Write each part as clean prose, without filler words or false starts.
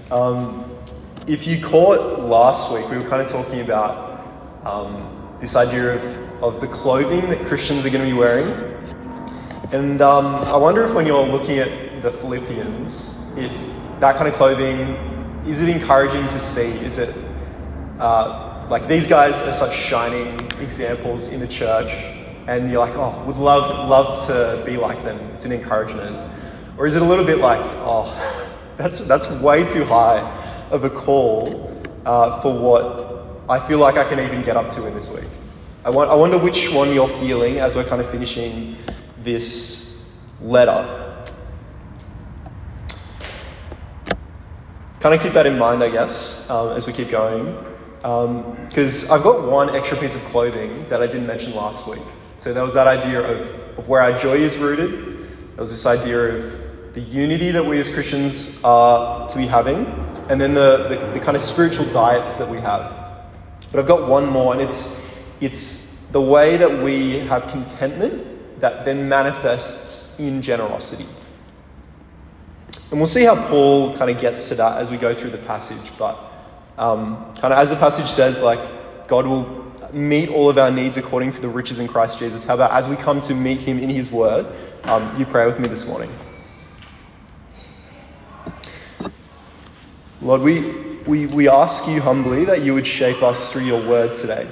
If you caught last week, we were kind of talking about this idea of the clothing that Christians are going to be wearing. And I wonder if when you're looking at the Philippians, if that kind of clothing, is it encouraging to see? Is it like these guys are such shining examples in the church, and you're like, oh, would love to be like them. It's an encouragement. Or is it a little bit like, oh, that's way too high of a call for what I feel like I can even get up to in this week? I wonder which one you're feeling as we're kind of finishing this letter. Kind of keep that in mind, I guess, as we keep going. Because I've got one extra piece of clothing that I didn't mention last week. So there was that idea of where our joy is rooted. There was this idea of the unity that we as Christians are to be having, and then the kind of spiritual diets that we have. But I've got one more, and it's the way that we have contentment that then manifests in generosity. And we'll see how Paul kind of gets to that as we go through the passage, but kind of as the passage says, like, God will meet all of our needs according to the riches in Christ Jesus. How about as we come to meet him in his word, you pray with me this morning. Lord, we ask you humbly that you would shape us through your word today.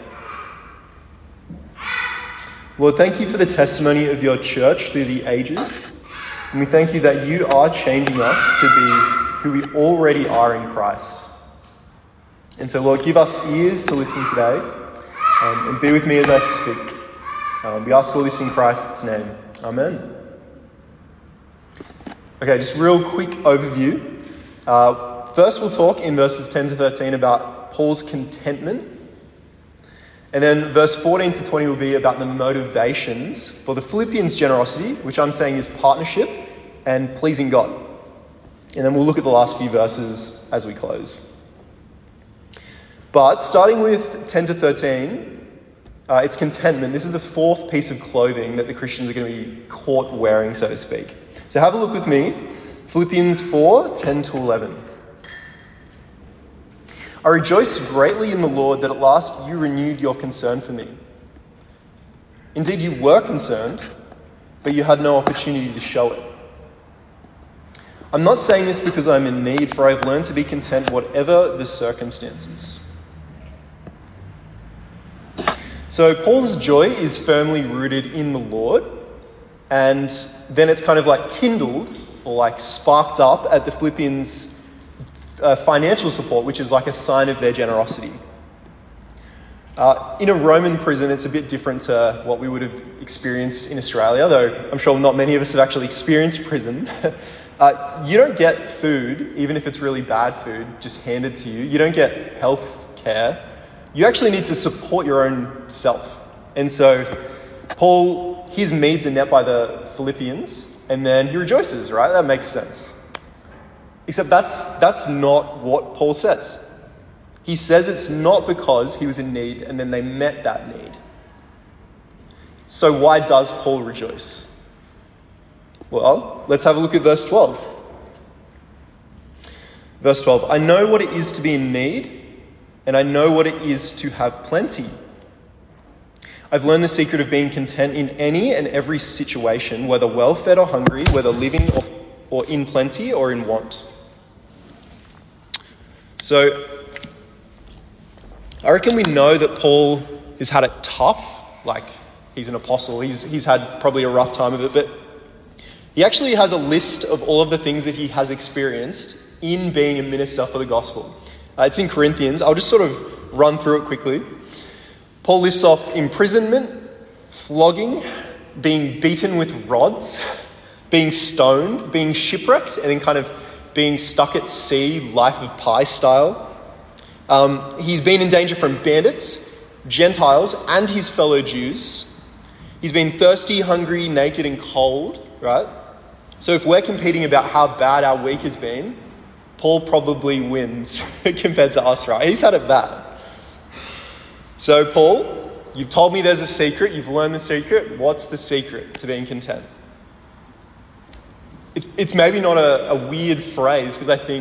Lord, thank you for the testimony of your church through the ages. And we thank you that you are changing us to be who we already are in Christ. And so, Lord, give us ears to listen today, and be with me as I speak. We ask all this in Christ's name. Amen. Okay, just real quick overview. First, we'll talk in verses 10 to 13 about Paul's contentment. And then verse 14 to 20 will be about the motivations for the Philippians' generosity, which I'm saying is partnership and pleasing God. And then we'll look at the last few verses as we close. But starting with 10 to 13, it's contentment. This is the fourth piece of clothing that the Christians are going to be caught wearing, so to speak. So have a look with me. Philippians 4, 10 to 11. I rejoiced greatly in the Lord that at last you renewed your concern for me. Indeed, you were concerned, but you had no opportunity to show it. I'm not saying this because I'm in need, for I've learned to be content whatever the circumstances. So Paul's joy is firmly rooted in the Lord, and then it's kind of like kindled or like sparked up at the Philippians' financial support, which is like a sign of their generosity. In a Roman prison, it's a bit different to what we would have experienced in Australia, though I'm sure not many of us have actually experienced prison. You don't get food, even if it's really bad food, just handed to you. You don't get health care. You actually need to support your own self. And so Paul, his needs are met by the Philippians, and then he rejoices, right? That makes sense. Except that's not what Paul says. He says it's not because he was in need and then they met that need. So why does Paul rejoice? Well, let's have a look at verse 12. Verse 12, I know what it is to be in need, and I know what it is to have plenty. I've learned the secret of being content in any and every situation, whether well-fed or hungry, whether living or in plenty or in want. So, I reckon we know that Paul has had it tough. Like, he's an apostle. He's had probably a rough time of it, but he actually has a list of all of the things that he has experienced in being a minister for the gospel. It's in Corinthians. I'll just sort of run through it quickly. Paul lists off imprisonment, flogging, being beaten with rods, being stoned, being shipwrecked, and then kind of being stuck at sea, life of Pi style. He's been in danger from bandits, Gentiles, and his fellow Jews. He's been thirsty, hungry, naked, and cold, right? So if we're competing about how bad our week has been, Paul probably wins compared to us, right? He's had it bad. So Paul, you've told me there's a secret. You've learned the secret. What's the secret to being content? It's maybe not a weird phrase, because I think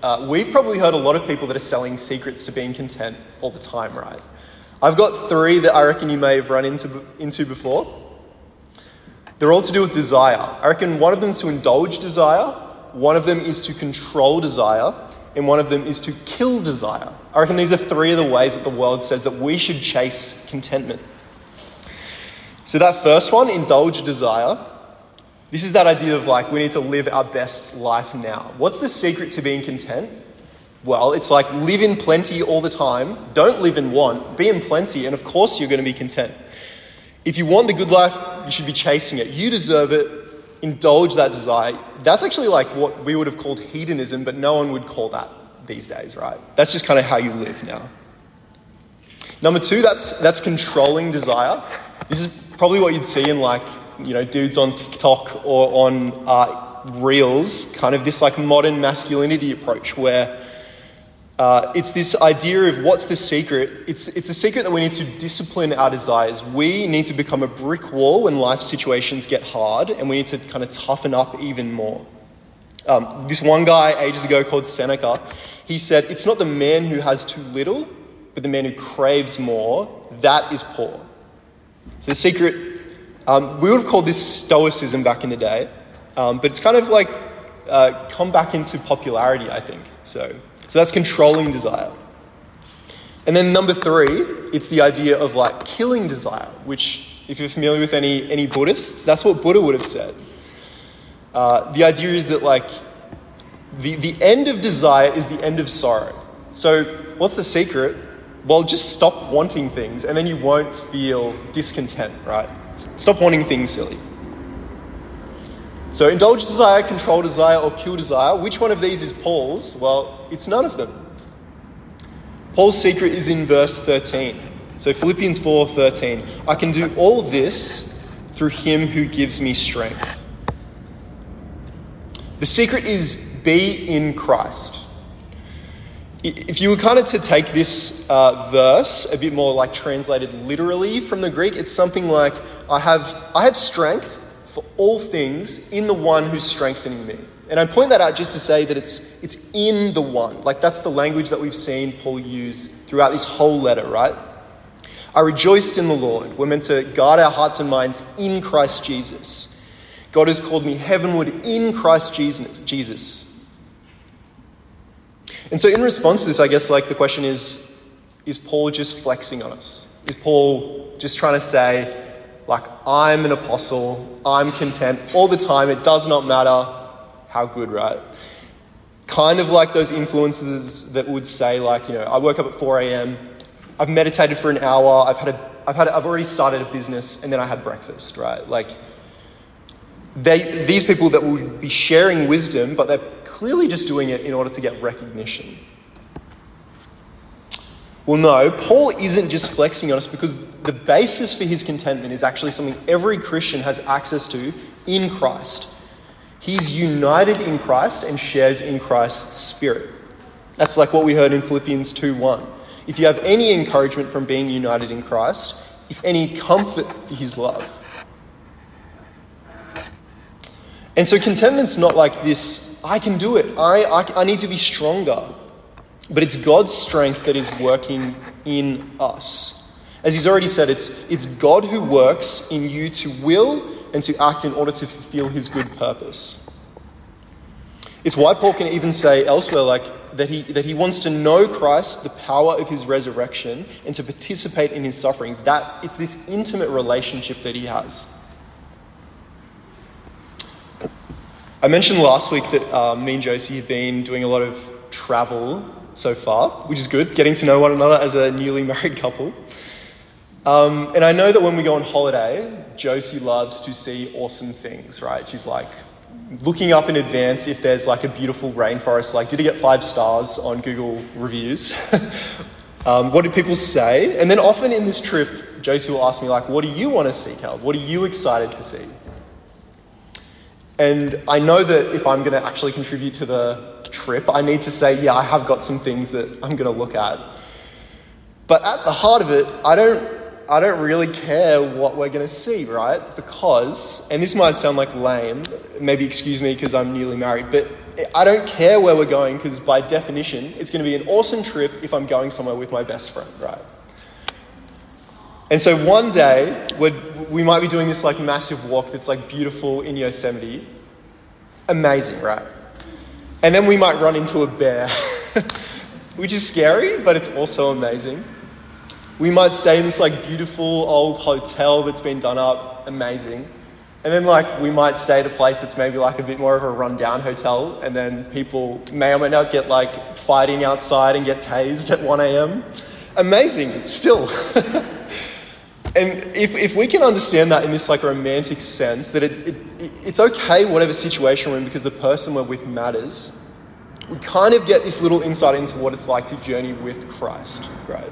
we've probably heard a lot of people that are selling secrets to being content all the time, right? I've got 3 that I reckon you may have run into before. They're all to do with desire. I reckon one of them is to indulge desire, one of them is to control desire, and one of them is to kill desire. I reckon these are 3 of the ways that the world says that we should chase contentment. So that first one, indulge desire, this is that idea of like we need to live our best life now. What's the secret to being content? Well, it's like live in plenty all the time. Don't live in want. Be in plenty, and of course you're going to be content. If you want the good life, you should be chasing it. You deserve it. Indulge that desire. That's actually like what we would have called hedonism, but no one would call that these days, right? That's just kind of how you live now. Number 2, that's controlling desire. This is probably what you'd see in like, dudes on TikTok or on Reels, kind of this like modern masculinity approach where it's this idea of what's the secret. It's the secret that we need to discipline our desires. We need to become a brick wall when life situations get hard, and we need to kind of toughen up even more. This one guy ages ago called Seneca, he said, it's not the man who has too little, but the man who craves more, that is poor. So the secret, we would have called this stoicism back in the day, but it's kind of like come back into popularity, I think. So that's controlling desire. And then number 3, it's the idea of like killing desire, which if you're familiar with any Buddhists, that's what Buddha would have said. The idea is that like the end of desire is the end of sorrow. So what's the secret? Well, just stop wanting things and then you won't feel discontent, right? Stop wanting things silly. So indulge desire, control desire, or kill desire. Which one of these is Paul's? Well, it's none of them. Paul's secret is in verse 13. So Philippians 4:13. I can do all this through him who gives me strength. The secret is be in Christ. If you were kind of to take this verse a bit more like translated literally from the Greek, it's something like, I have strength for all things in the one who's strengthening me. And I point that out just to say that it's in the one. Like that's the language that we've seen Paul use throughout this whole letter, right? I rejoiced in the Lord. We're meant to guard our hearts and minds in Christ Jesus. God has called me heavenward in Christ Jesus. And so in response to this, I guess like the question is Paul just flexing on us? Is Paul just trying to say, like, I'm an apostle, I'm content all the time, it does not matter how good, right? Kind of like those influencers that would say like, I woke up at 4 a.m, I've meditated for an hour, I've already started a business, and then I had breakfast, right? Like, these people that would be sharing wisdom, but they're clearly just doing it in order to get recognition. Well, no, Paul isn't just flexing on us because the basis for his contentment is actually something every Christian has access to in Christ. He's united in Christ and shares in Christ's spirit. That's like what we heard in Philippians 2:1. If you have any encouragement from being united in Christ, if any comfort for his love. And so contentment's not like this, I can do it, I need to be stronger. But it's God's strength that is working in us. As he's already said, it's God who works in you to will and to act in order to fulfill his good purpose. It's why Paul can even say elsewhere like that he wants to know Christ, the power of his resurrection, and to participate in his sufferings. That it's this intimate relationship that he has. I mentioned last week that me and Josie have been doing a lot of travel so far, which is good, getting to know one another as a newly married couple. And I know that when we go on holiday, Josie loves to see awesome things, right? She's like looking up in advance if there's like a beautiful rainforest, like did it get 5 stars on Google reviews? What did people say? And then often in this trip, Josie will ask me like, what do you want to see, Cal? What are you excited to see? And I know that if I'm going to actually contribute to the trip, I need to say, yeah, I have got some things that I'm going to look at. But at the heart of it, I don't really care what we're going to see, right? Because, and this might sound like lame, maybe excuse me because I'm newly married, but I don't care where we're going because by definition, it's going to be an awesome trip if I'm going somewhere with my best friend, right? And so one day, we might be doing this like massive walk that's like beautiful in Yosemite. Amazing, right? And then we might run into a bear, which is scary, but it's also amazing. We might stay in this like beautiful old hotel that's been done up, amazing. And then like we might stay at a place that's maybe like a bit more of a rundown hotel, and then people may or may not get like fighting outside and get tased at 1 a.m. Amazing, still. And if we can understand that in this like romantic sense, that it's okay whatever situation we're in because the person we're with matters, we kind of get this little insight into what it's like to journey with Christ, right?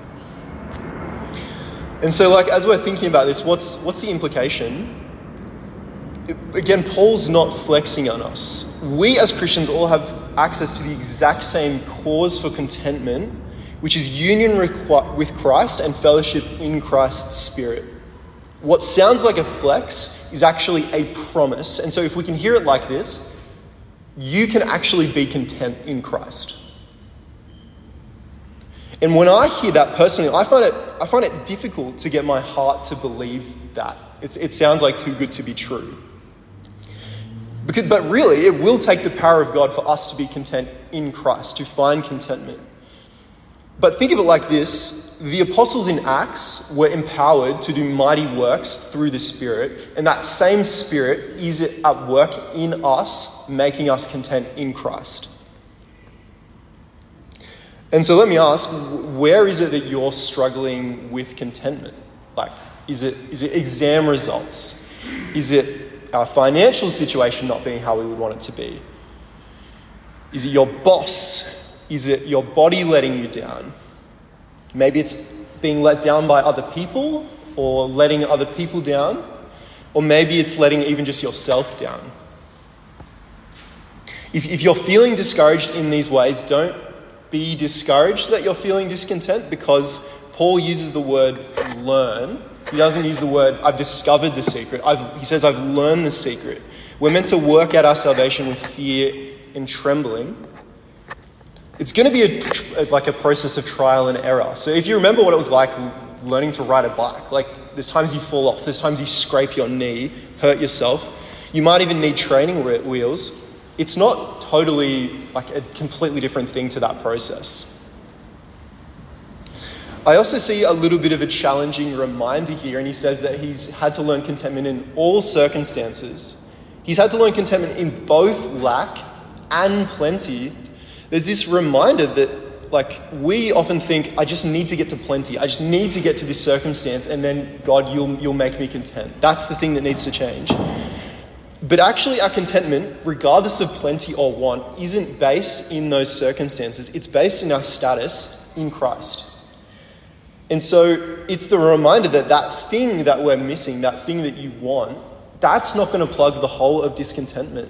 And so like as we're thinking about this, what's the implication? Again, Paul's not flexing on us. We as Christians all have access to the exact same cause for contentment, which is union with Christ and fellowship in Christ's Spirit. What sounds like a flex is actually a promise. And so if we can hear it like this, you can actually be content in Christ. And when I hear that personally, I find it difficult to get my heart to believe that. It sounds like too good to be true. But really, it will take the power of God for us to be content in Christ, to find contentment. But think of it like this. The apostles in Acts were empowered to do mighty works through the Spirit, and that same Spirit is at work in us, making us content in Christ. And so let me ask, where is it that you're struggling with contentment? Like, is it exam results? Is it our financial situation not being how we would want it to be? Is it your boss? Is it your body letting you down? Maybe it's being let down by other people or letting other people down. Or maybe it's letting even just yourself down. If you're feeling discouraged in these ways, don't be discouraged that you're feeling discontent, because Paul uses the word learn. He doesn't use the word, I've discovered the secret. He says, I've learned the secret. We're meant to work out our salvation with fear and trembling. It's going to be a process of trial and error. So if you remember what it was like learning to ride a bike, like there's times you fall off, there's times you scrape your knee, hurt yourself. You might even need training wheels. It's not totally like a completely different thing to that process. I also see a little bit of a challenging reminder here, and he says that he's had to learn contentment in all circumstances. He's had to learn contentment in both lack and plenty. There's this reminder that, like, we often think, I just need to get to plenty. I just need to get to this circumstance, and then, God, you'll make me content. That's the thing that needs to change. But actually, our contentment, regardless of plenty or want, isn't based in those circumstances. It's based in our status in Christ. And so it's the reminder that that thing that we're missing, that thing that you want, that's not going to plug the hole of discontentment.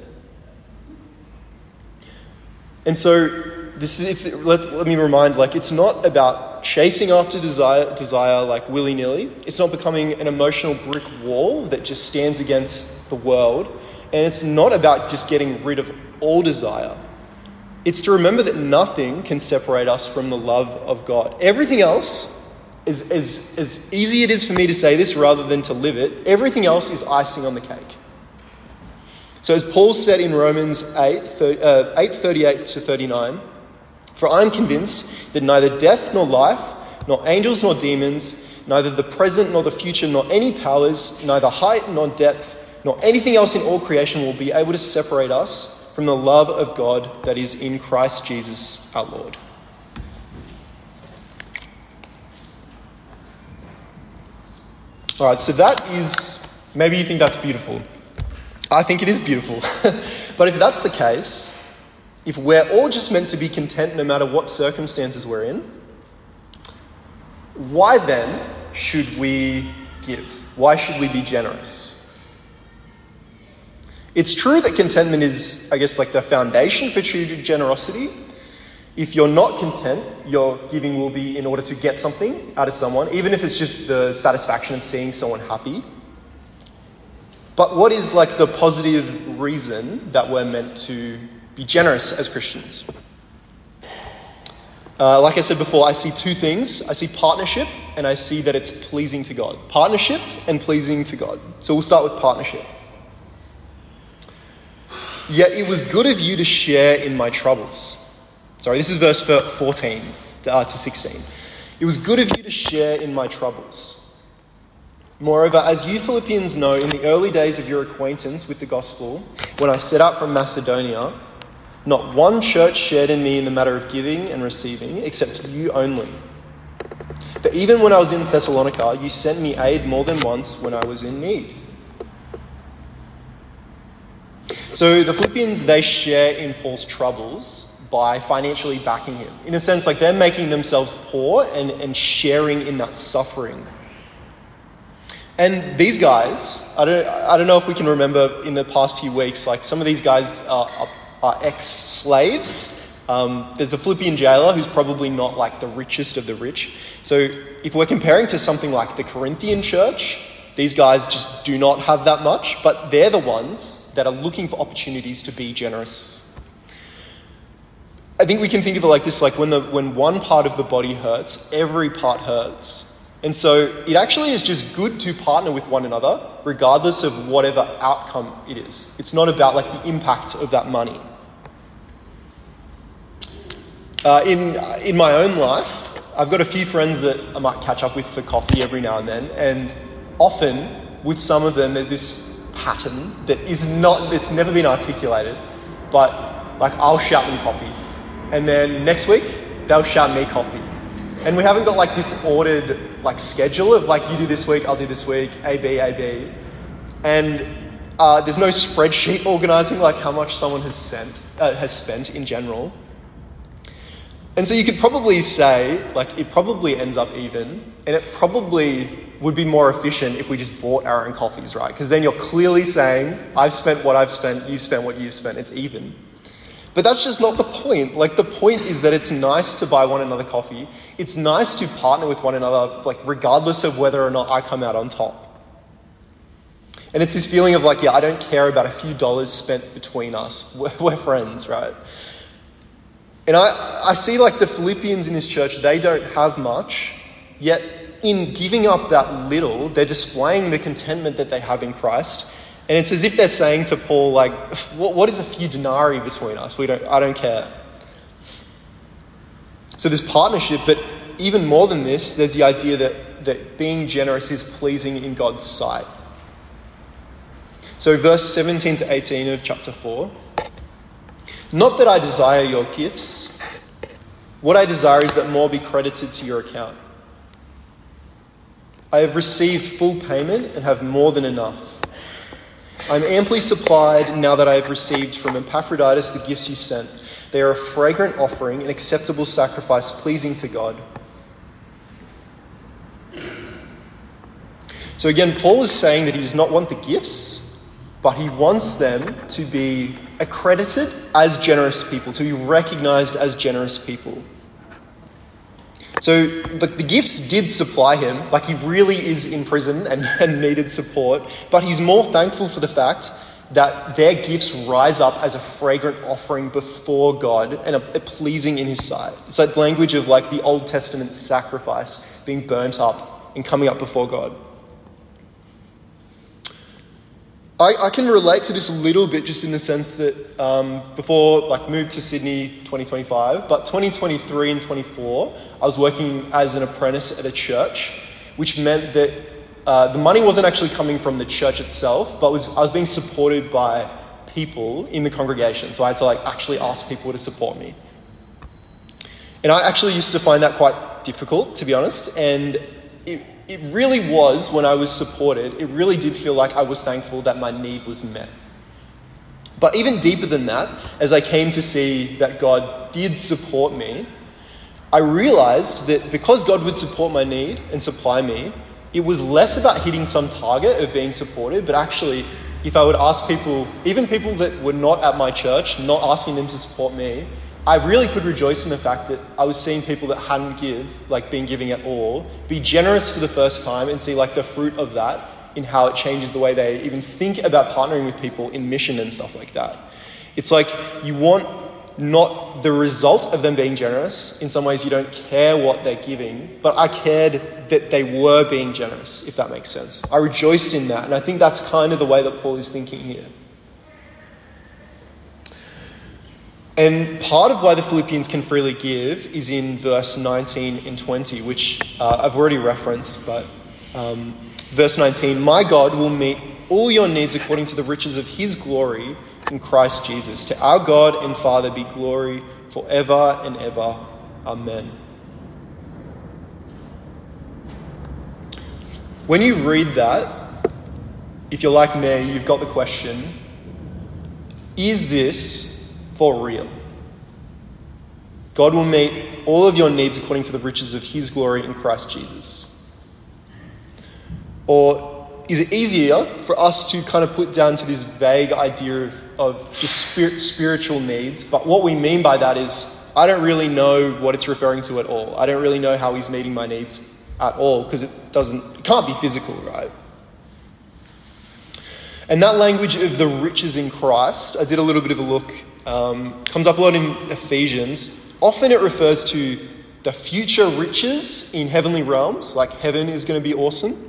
And so let me remind, like, it's not about chasing after desire like willy-nilly. It's not becoming an emotional brick wall that just stands against the world. And it's not about just getting rid of all desire. It's to remember that nothing can separate us from the love of God. Everything else, as easy it is for me to say this rather than to live it, everything else is icing on the cake. So as Paul said in Romans 8:38 to 39, for I am convinced that neither death nor life, nor angels nor demons, neither the present nor the future, nor any powers, neither height nor depth, nor anything else in all creation will be able to separate us from the love of God that is in Christ Jesus our Lord. All right, so that is, maybe you think that's beautiful. I think it is beautiful. But if that's the case, if we're all just meant to be content no matter what circumstances we're in, why then should we give? Why should we be generous? It's true that contentment is, I guess, like the foundation for true generosity. If you're not content, your giving will be in order to get something out of someone, even if it's just the satisfaction of seeing someone happy. But what is like the positive reason that we're meant to be generous as Christians. Like I said before, I see two things. I see partnership and I see that it's pleasing to God. Partnership and pleasing to God. So we'll start with partnership. Yet it was good of you to share in my troubles. Sorry, this is verse 14 to 16. It was good of you to share in my troubles. Moreover, as you Philippians know, in the early days of your acquaintance with the gospel, when I set out from Macedonia, not one church shared in me in the matter of giving and receiving, except you only. But even when I was in Thessalonica, you sent me aid more than once when I was in need. So the Philippians, they share in Paul's troubles by financially backing him. In a sense, like they're making themselves poor and sharing in that suffering. And these guys, I don't know if we can remember in the past few weeks, like some of these guys are ex-slaves. There's the Philippian jailer who's probably not like the richest of the rich. So if we're comparing to something like the Corinthian church, these guys just do not have that much, but they're the ones that are looking for opportunities to be generous. I think we can think of it like this, like when one part of the body hurts, every part hurts. And so it actually is just good to partner with one another, regardless of whatever outcome it is. It's not about like the impact of that money. In my own life, I've got a few friends that I might catch up with for coffee every now and then, and often with some of them there's this pattern that it's never been articulated, but like I'll shout them coffee, and then next week they'll shout me coffee. And we haven't got like this ordered like schedule of like you do this week, I'll do this week, A, B. And there's no spreadsheet organizing like how much someone has spent in general. And so you could probably say like it probably ends up even, and it probably would be more efficient if we just bought our own coffees, right? Because then you're clearly saying, I've spent what I've spent, you've spent what you've spent, it's even. But that's just not the point. Like the point is that it's nice to buy one another coffee. It's nice to partner with one another, like regardless of whether or not I come out on top. And it's this feeling of like, yeah, I don't care about a few dollars spent between us. We're friends, right? And I see like the Philippians in this church, they don't have much, yet in giving up that little, they're displaying the contentment that they have in Christ. And it's as if they're saying to Paul, like, what is a few denarii between us? I don't care. So there's partnership, but even more than this, there's the idea that being generous is pleasing in God's sight. So verse 17 to 18 of chapter 4. Not that I desire your gifts. What I desire is that more be credited to your account. I have received full payment and have more than enough. I am amply supplied now that I have received from Epaphroditus the gifts you sent. They are a fragrant offering, an acceptable sacrifice pleasing to God. So again, Paul is saying that he does not want the gifts, but he wants them to be accredited as generous people, to be recognized as generous people. So the gifts did supply him, like he really is in prison and needed support, but he's more thankful for the fact that their gifts rise up as a fragrant offering before God and are pleasing in his sight. It's that language of like the Old Testament sacrifice being burnt up and coming up before God. I can relate to this a little bit just in the sense that before like moved to Sydney 2025, but 2023 and 24, I was working as an apprentice at a church, which meant that the money wasn't actually coming from the church itself, but I was being supported by people in the congregation. So I had to like actually ask people to support me. And I actually used to find that quite difficult, to be honest. And it really was, when I was supported, it really did feel like I was thankful that my need was met. But even deeper than that, as I came to see that God did support me, I realized that because God would support my need and supply me, it was less about hitting some target of being supported, but actually, if I would ask people, even people that were not at my church, not asking them to support me, I really could rejoice in the fact that I was seeing people that hadn't been giving at all, be generous for the first time and see like the fruit of that in how it changes the way they even think about partnering with people in mission and stuff like that. It's like you want not the result of them being generous. In some ways, you don't care what they're giving, but I cared that they were being generous, if that makes sense. I rejoiced in that, and I think that's kind of the way that Paul is thinking here. And part of why the Philippians can freely give is in verse 19 and 20, which I've already referenced, but verse 19, "My God will meet all your needs according to the riches of his glory in Christ Jesus. To our God and Father be glory forever and ever. Amen." When you read that, if you're like me, you've got the question, is this for real? God will meet all of your needs according to the riches of his glory in Christ Jesus. Or is it easier for us to kind of put down to this vague idea of just spiritual needs, but what we mean by that is I don't really know what it's referring to at all. I don't really know how he's meeting my needs at all because it can't be physical, right? And that language of the riches in Christ, I did a little bit of a look, comes up a lot in Ephesians. Often it refers to the future riches in heavenly realms, like heaven is going to be awesome.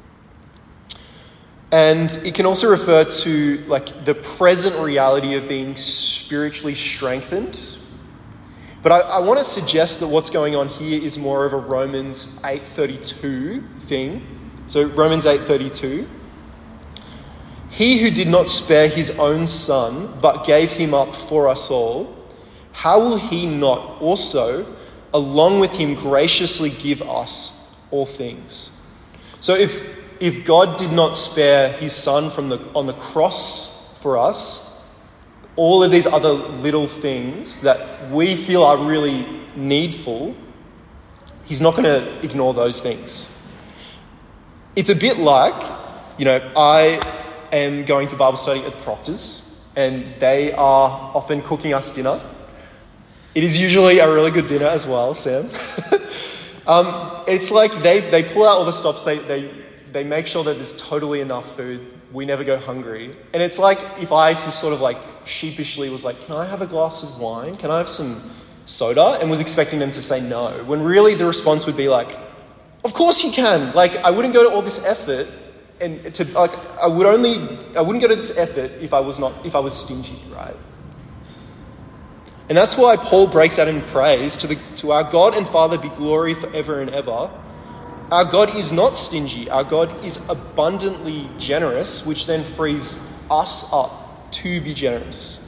And it can also refer to like the present reality of being spiritually strengthened. But I want to suggest that what's going on here is more of a Romans 8:32 thing. So Romans 8:32. "He who did not spare his own son, but gave him up for us all, how will he not also, along with him, graciously give us all things?" So if God did not spare his son on the cross for us, all of these other little things that we feel are really needful, he's not going to ignore those things. It's a bit like, I am going to Bible study at the Proctors, and they are often cooking us dinner. It is usually a really good dinner as well, Sam. It's like they pull out all the stops, they make sure that there's totally enough food. We never go hungry. And it's like if I just sort of like sheepishly was like, "Can I have a glass of wine? Can I have some soda?" and was expecting them to say no. When really the response would be like, "Of course you can." Like I wouldn't go to all this effort I wouldn't go to this effort if I was stingy, right? And that's why Paul breaks out in praise to our God and Father be glory forever and ever. Our God is not stingy. Our God is abundantly generous, which then frees us up to be generous.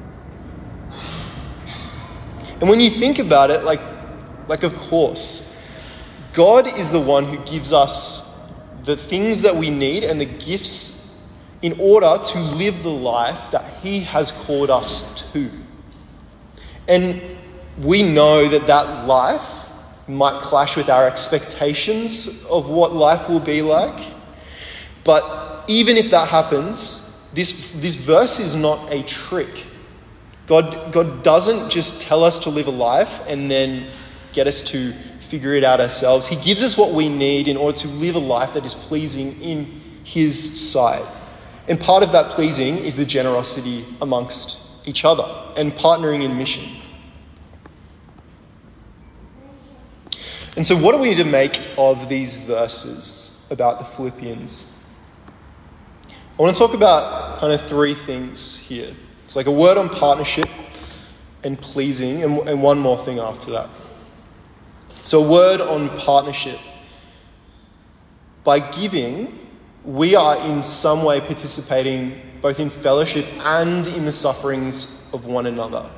And when you think about it, like of course, God is the one who gives us the things that we need and the gifts in order to live the life that he has called us to. And we know that life might clash with our expectations of what life will be like. But even if that happens, this verse is not a trick. God doesn't just tell us to live a life and then get us to figure it out ourselves. He gives us what we need in order to live a life that is pleasing in his sight. And part of that pleasing is the generosity amongst each other and partnering in mission. And so what do we need to make of these verses about the Philippians? I want to talk about kind of three things here. It's like a word on partnership and pleasing and one more thing after that. So a word on partnership. By giving, we are in some way participating both in fellowship and in the sufferings of one another.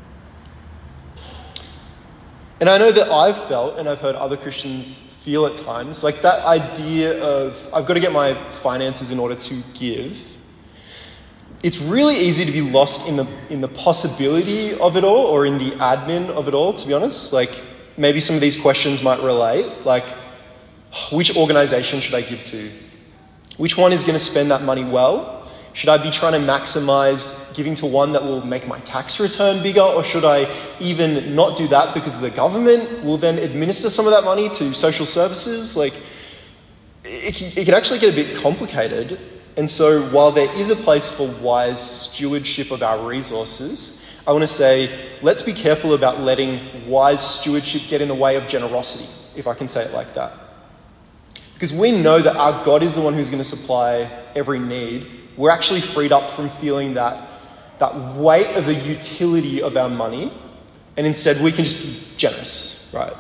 And I know that I've felt, and I've heard other Christians feel at times, like that idea of I've got to get my finances in order to give. It's really easy to be lost in the possibility of it all, or in the admin of it all, to be honest. Like maybe some of these questions might relate, like which organization should I give to? Which one is going to spend that money well? Should I be trying to maximize giving to one that will make my tax return bigger? Or should I even not do that because the government will then administer some of that money to social services? Like, it can actually get a bit complicated. And so while there is a place for wise stewardship of our resources, I want to say, let's be careful about letting wise stewardship get in the way of generosity, if I can say it like that. Because we know that our God is the one who's going to supply every need. We're actually freed up from feeling that weight of the utility of our money, and instead we can just be generous, right?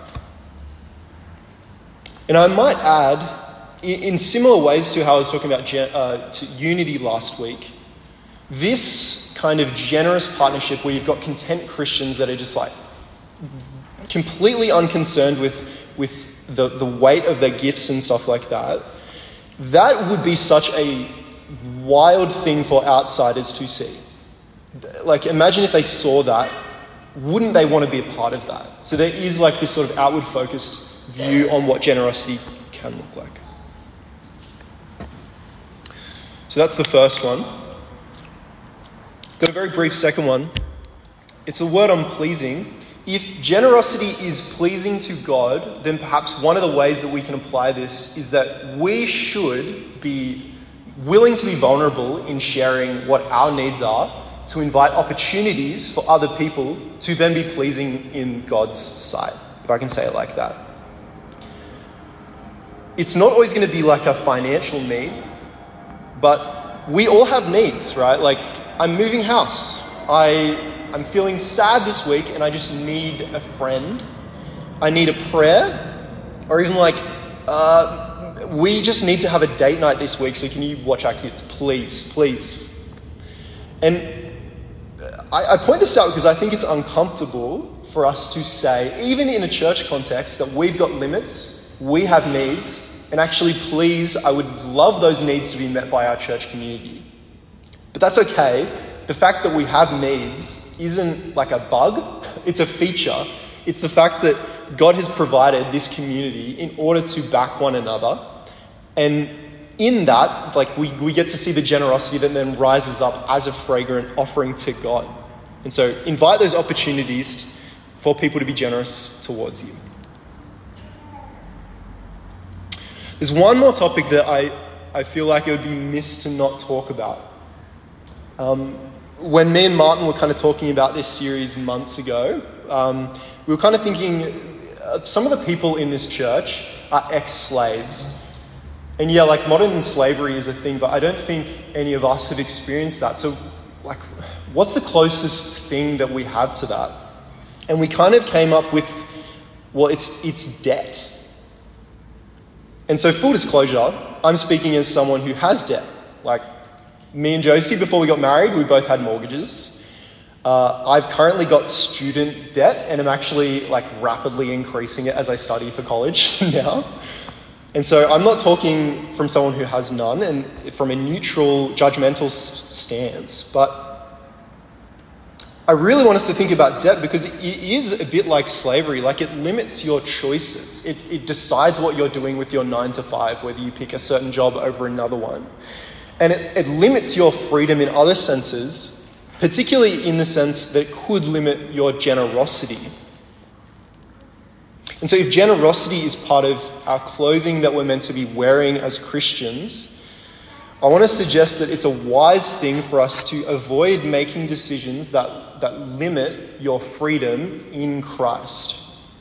And I might add, in similar ways to how I was talking about to unity last week, this kind of generous partnership where you've got content Christians that are just like completely unconcerned with the weight of their gifts and stuff like that, that would be such a wild thing for outsiders to see. Like, imagine if they saw that, wouldn't they want to be a part of that? So there is like this sort of outward focused view on what generosity can look like. So that's the first one. Got a very brief second one. It's the word on pleasing. If generosity is pleasing to God, then perhaps one of the ways that we can apply this is that we should be willing to be vulnerable in sharing what our needs are, to invite opportunities for other people to then be pleasing in God's sight, if I can say it like that. It's not always going to be like a financial need, but we all have needs, right? Like, I'm moving house. I'm feeling sad this week and I just need a friend. I need a prayer. Or even like, we just need to have a date night this week, so can you watch our kids? Please. And I point this out because I think it's uncomfortable for us to say, even in a church context, that we've got limits, we have needs, and actually, please, I would love those needs to be met by our church community. But that's okay. The fact that we have needs isn't like a bug, it's a feature. It's the fact that God has provided this community in order to back one another. And in that, like we get to see the generosity that then rises up as a fragrant offering to God. And so invite those opportunities for people to be generous towards you. There's one more topic that I feel like it would be missed to not talk about. When me and Martin were kind of talking about this series months ago, we were kind of thinking some of the people in this church are ex-slaves. And yeah, like modern slavery is a thing, but I don't think any of us have experienced that. So like, what's the closest thing that we have to that? And we kind of came up with, well, it's debt. And so full disclosure, I'm speaking as someone who has debt. Like me and Josie, before we got married, we both had mortgages. I've currently got student debt and I'm actually like rapidly increasing it as I study for college now. And so I'm not talking from someone who has none and from a neutral, judgmental stance, but I really want us to think about debt because it is a bit like slavery. Like it limits your choices. It decides what you're doing with your 9 to 5, whether you pick a certain job over another one. And it limits your freedom in other senses, particularly in the sense that it could limit your generosity. And so if generosity is part of our clothing that we're meant to be wearing as Christians, I want to suggest that it's a wise thing for us to avoid making decisions that limit your freedom in Christ.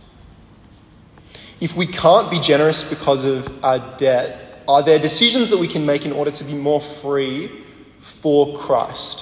If we can't be generous because of our debt, are there decisions that we can make in order to be more free for Christ?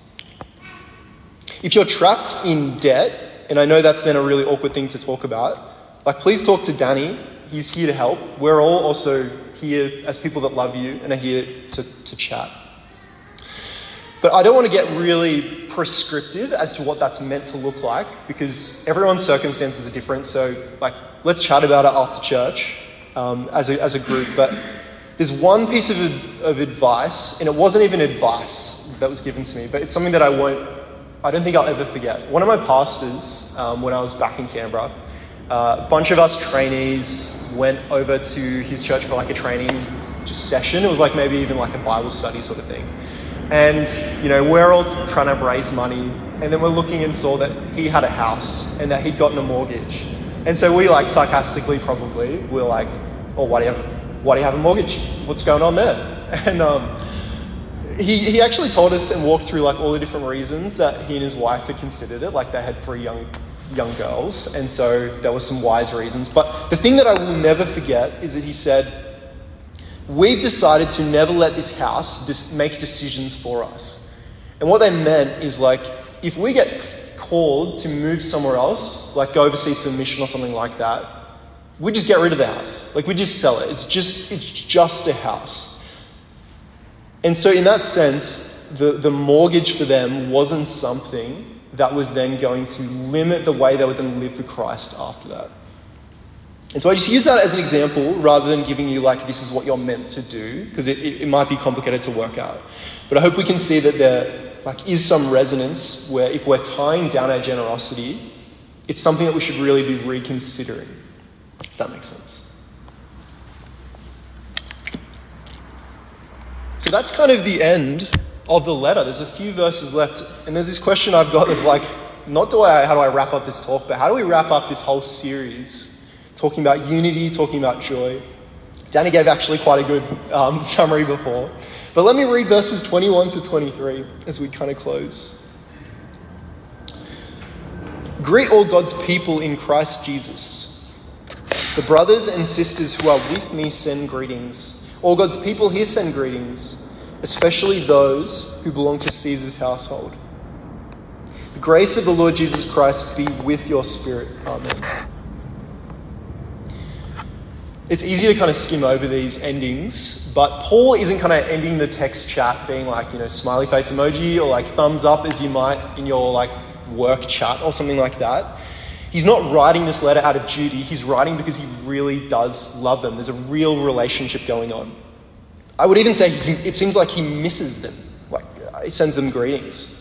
If you're trapped in debt, and I know that's then a really awkward thing to talk about, like please talk to Danny. He's here to help. We're all also here as people that love you and are here to chat. But I don't want to get really prescriptive as to what that's meant to look like because everyone's circumstances are different. So like, let's chat about it after church as a group. But there's one piece of advice, and it wasn't even advice that was given to me, but it's something that I don't think I'll ever forget. One of my pastors, when I was back in Canberra, a bunch of us trainees went over to his church for like a training just session. It was like maybe even like a Bible study sort of thing. And, you know, we're all trying to raise money. And then we're looking and saw that he had a house and that he'd gotten a mortgage. And so we like sarcastically we're like, oh, why do you have a mortgage? What's going on there? And he actually told us and walked through like all the different reasons that he and his wife had considered it. Like they had 3 young girls, and so there were some wise reasons. But the thing that I will never forget is that he said, we've decided to never let this house make decisions for us. And what they meant is like, if we get called to move somewhere else, like go overseas for a mission or something like that, we just get rid of the house. Like we just sell it. It's just a house. And so in that sense, the mortgage for them wasn't something that was then going to limit the way they were going to live for Christ after that. And so I just use that as an example rather than giving you like, this is what you're meant to do, because it might be complicated to work out. But I hope we can see that there like is some resonance where if we're tying down our generosity, it's something that we should really be reconsidering, if that makes sense. So that's kind of the end of the letter. There's a few verses left, and there's this question I've got of like, how do I wrap up this talk, but how do we wrap up this whole series? Talking about unity, talking about joy. Danny gave actually quite a good summary before. But let me read verses 21 to 23 as we kind of close. Greet all God's people in Christ Jesus. The brothers and sisters who are with me send greetings. All God's people here send greetings, especially those who belong to Caesar's household. The grace of the Lord Jesus Christ be with your spirit. Amen. It's easy to kind of skim over these endings, but Paul isn't kind of ending the text chat being like, smiley face emoji or like thumbs up as you might in your like work chat or something like that. He's not writing this letter out of duty. He's writing because he really does love them. There's a real relationship going on. I would even say it seems like he misses them. Like he sends them greetings.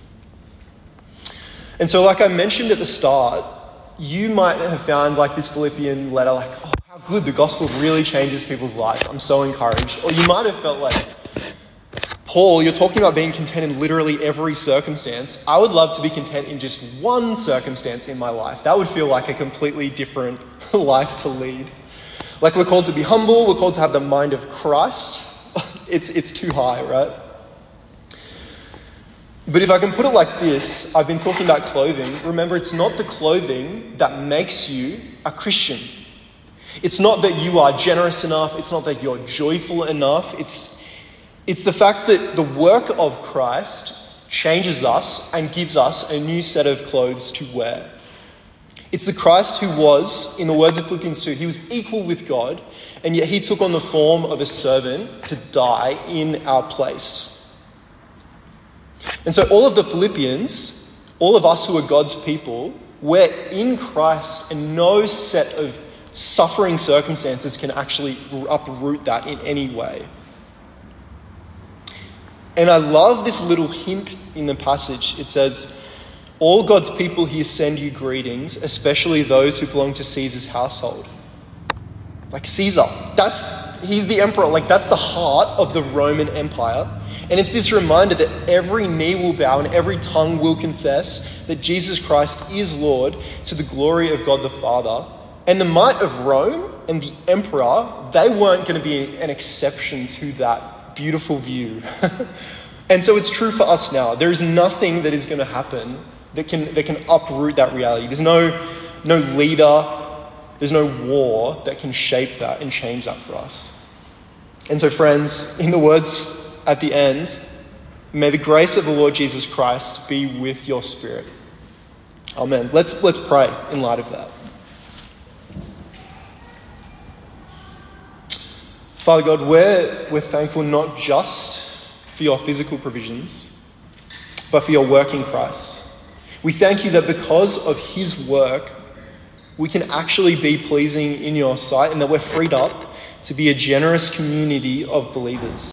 And so like I mentioned at the start, you might have found like this Philippian letter like, oh, how good, the gospel really changes people's lives. I'm so encouraged. Or you might have felt like, Paul, you're talking about being content in literally every circumstance. I would love to be content in just one circumstance in my life. That would feel like a completely different life to lead. Like we're called to be humble. We're called to have the mind of Christ. It's too high, right? But if I can put it like this, I've been talking about clothing. Remember, it's not the clothing that makes you a Christian. It's not that you are generous enough. It's not that you're joyful enough. It's the fact that the work of Christ changes us and gives us a new set of clothes to wear. It's the Christ who was, in the words of Philippians 2, he was equal with God, and yet he took on the form of a servant to die in our place. And so all of the Philippians, all of us who are God's people, we're in Christ, and no set of suffering circumstances can actually uproot that in any way. And I love this little hint in the passage. It says, all God's people here send you greetings, especially those who belong to Caesar's household. Like Caesar, he's the emperor. Like that's the heart of the Roman Empire. And it's this reminder that every knee will bow and every tongue will confess that Jesus Christ is Lord, to the glory of God the Father. And the might of Rome and the emperor, they weren't going to be an exception to that beautiful view. And so it's true for us now. There is nothing that is going to happen that can uproot that reality. There's no leader, there's no war that can shape that and change that for us. And so friends, in the words at the end, may the grace of the Lord Jesus Christ be with your spirit. Amen. Let's pray in light of that. Father God, we're thankful not just for your physical provisions, but for your work in Christ. We thank you that because of his work, we can actually be pleasing in your sight and that we're freed up to be a generous community of believers.